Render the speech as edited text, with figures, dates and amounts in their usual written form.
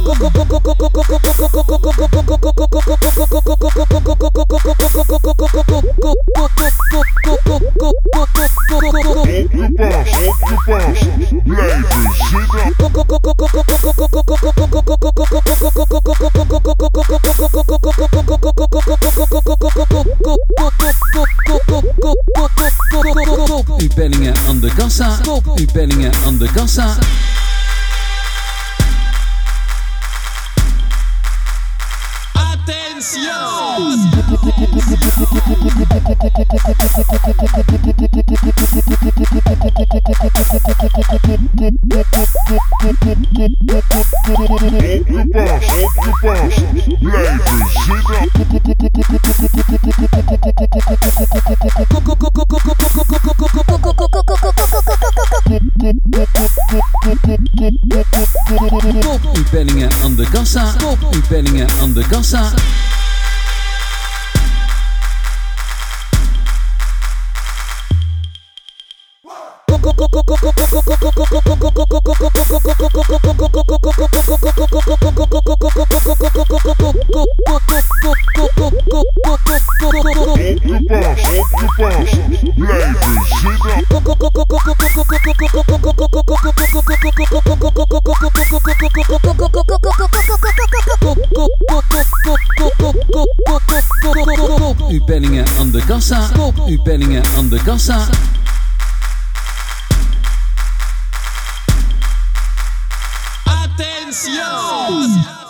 Uw penningen aan de kassa. Uw penningen aan de kassa. Attention! Uw penningen aan de kassa. Uw penningen aan de kassa. Uw penningen aan de kassa. Uw penningen aan de kassa. Attention!